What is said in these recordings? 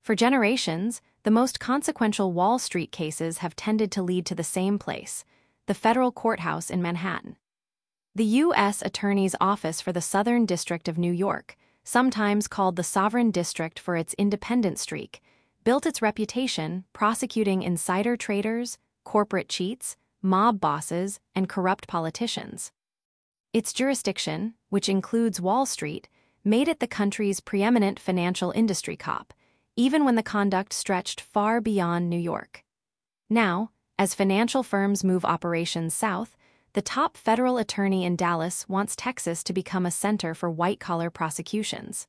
For generations, the most consequential Wall Street cases have tended to lead to the same place, the federal courthouse in Manhattan. The U.S. Attorney's Office for the Southern District of New York, sometimes called the Sovereign District for its independent streak, built its reputation prosecuting insider traders, corporate cheats, mob bosses, and corrupt politicians. Its jurisdiction, which includes Wall Street, made it the country's preeminent financial industry cop, even when the conduct stretched far beyond New York. Now, as financial firms move operations south, the top federal attorney in Dallas wants Texas to become a center for white-collar prosecutions.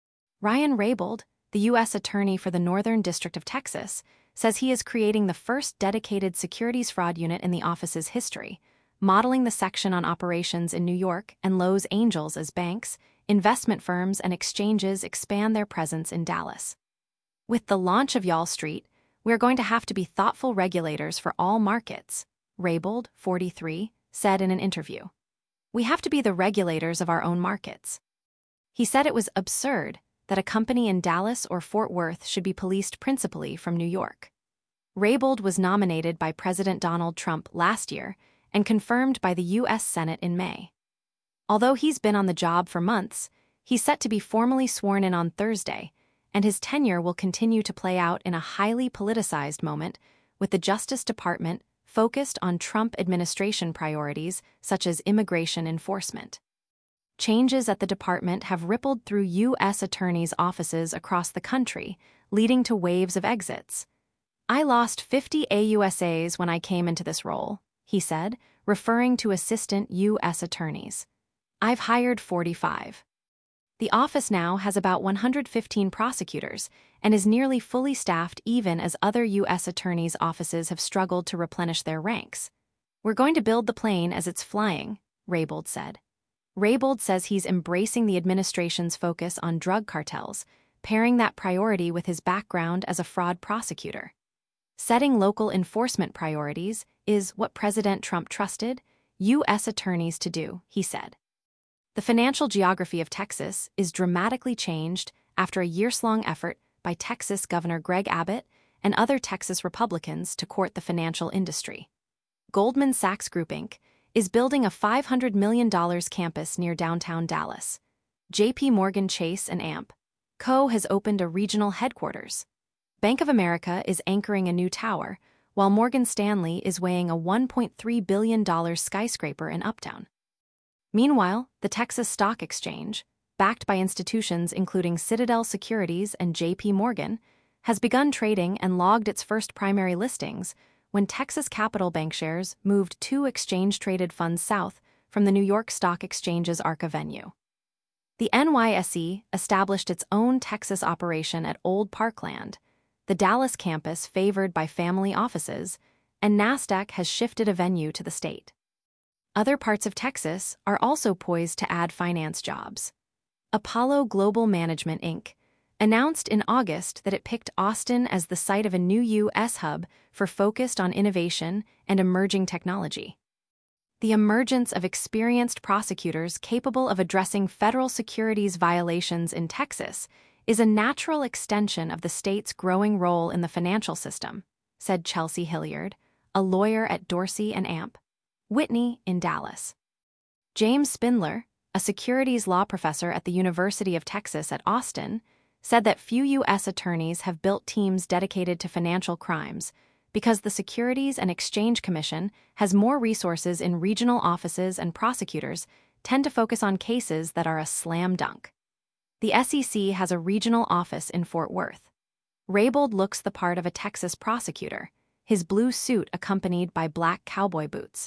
Ryan Raybould, the U.S. Attorney for the Northern District of Texas, says he is creating the first dedicated securities fraud unit in the office's history, modeling the section on operations in New York and Los Angeles as banks, investment firms, and exchanges expand their presence in Dallas. With the launch of Wall Street, we're going to have to be thoughtful regulators for all markets, Raybould, 43, said in an interview. We have to be the regulators of our own markets. He said it was absurd that a company in Dallas or Fort Worth should be policed principally from New York. Raybould was nominated by President Donald Trump last year and confirmed by the U.S. Senate in May. Although he's been on the job for months, he's set to be formally sworn in on Thursday, and his tenure will continue to play out in a highly politicized moment, with the Justice Department focused on Trump administration priorities such as immigration enforcement. Changes at the department have rippled through U.S. attorneys' offices across the country, leading to waves of exits. I lost 50 AUSAs when I came into this role, he said, referring to assistant U.S. attorneys. I've hired 45. The office now has about 115 prosecutors and is nearly fully staffed even as other U.S. attorneys' offices have struggled to replenish their ranks. We're going to build the plane as it's flying, Raybould said. Raybould says he's embracing the administration's focus on drug cartels, pairing that priority with his background as a fraud prosecutor. Setting local enforcement priorities is what President Trump trusted U.S. attorneys to do, he said. The financial geography of Texas is dramatically changed after a years-long effort by Texas Governor Greg Abbott and other Texas Republicans to court the financial industry. Goldman Sachs Group Inc. is building a $500 million campus near downtown Dallas. J.P. Morgan Chase and AMP Co. has opened a regional headquarters. Bank of America is anchoring a new tower, while Morgan Stanley is weighing a $1.3 billion skyscraper in Uptown. Meanwhile, the Texas Stock Exchange, backed by institutions including Citadel Securities and J.P. Morgan, has begun trading and logged its first primary listings when Texas Capital Bank shares moved 2 exchange-traded funds south from the New York Stock Exchange's ARCA venue. The NYSE established its own Texas operation at Old Parkland, the Dallas campus favored by family offices, and NASDAQ has shifted a venue to the state. Other parts of Texas are also poised to add finance jobs. Apollo Global Management, Inc. announced in August that it picked Austin as the site of a new U.S. hub focused on innovation and emerging technology. The emergence of experienced prosecutors capable of addressing federal securities violations in Texas is a natural extension of the state's growing role in the financial system, said Chelsea Hilliard, a lawyer at Dorsey and Amp Whitney in Dallas. James Spindler, a securities law professor at the University of Texas at Austin, said that few U.S. attorneys have built teams dedicated to financial crimes because the Securities and Exchange Commission has more resources in regional offices and prosecutors tend to focus on cases that are a slam dunk. The SEC has a regional office in Fort Worth. Raybould looks the part of a Texas prosecutor, his blue suit accompanied by black cowboy boots.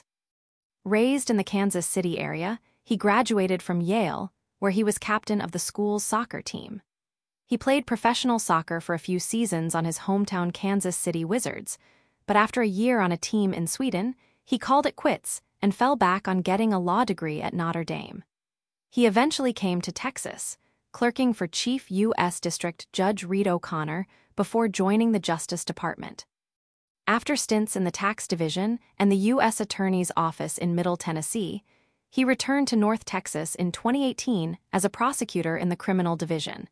Raised in the Kansas City area, he graduated from Yale, where he was captain of the school's soccer team. He played professional soccer for a few seasons on his hometown Kansas City Wizards, but after a year on a team in Sweden, he called it quits and fell back on getting a law degree at Notre Dame. He eventually came to Texas, clerking for Chief U.S. District Judge Reed O'Connor before joining the Justice Department. After stints in the tax division and the U.S. Attorney's Office in Middle Tennessee, he returned to North Texas in 2018 as a prosecutor in the criminal division,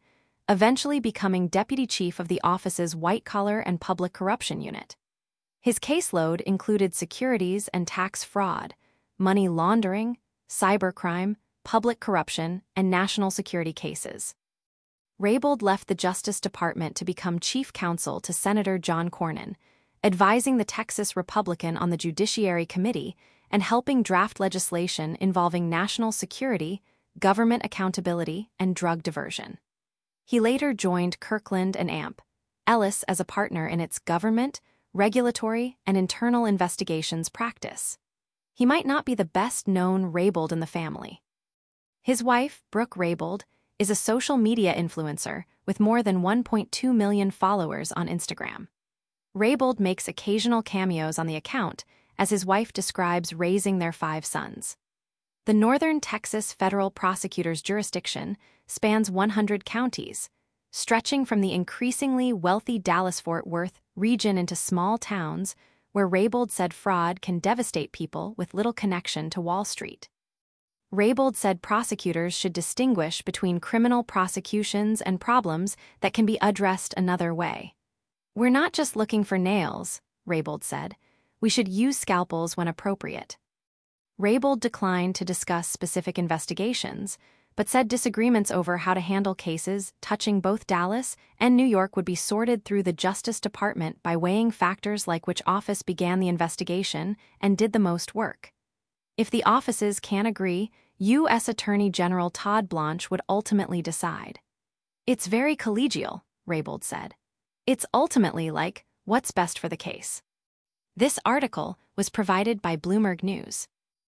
eventually becoming deputy chief of the office's white-collar and public corruption unit. His caseload included securities and tax fraud, money laundering, cybercrime, public corruption, and national security cases. Raybould left the Justice Department to become chief counsel to Senator John Cornyn, advising the Texas Republican on the Judiciary Committee and helping draft legislation involving national security, government accountability, and drug diversion. He later joined Kirkland & Ellis as a partner in its government, regulatory, and internal investigations practice. He might not be the best-known Raybould in the family. His wife, Brooke Raybould, is a social media influencer with more than 1.2 million followers on Instagram. Raybould makes occasional cameos on the account as his wife describes raising their 5 sons. The Northern Texas federal prosecutor's jurisdiction spans 100 counties, stretching from the increasingly wealthy Dallas-Fort Worth region into small towns where Raybould said fraud can devastate people with little connection to Wall Street. Raybould said prosecutors should distinguish between criminal prosecutions and problems that can be addressed another way. "We're not just looking for nails," Raybould said. "We should use scalpels when appropriate." Raybould declined to discuss specific investigations, but said disagreements over how to handle cases touching both Dallas and New York would be sorted through the Justice Department by weighing factors like which office began the investigation and did the most work. If the offices can't agree, U.S. Attorney General Todd Blanche would ultimately decide. "It's very collegial," Raybould said. "It's ultimately like, what's best for the case." This article was provided by Bloomberg News.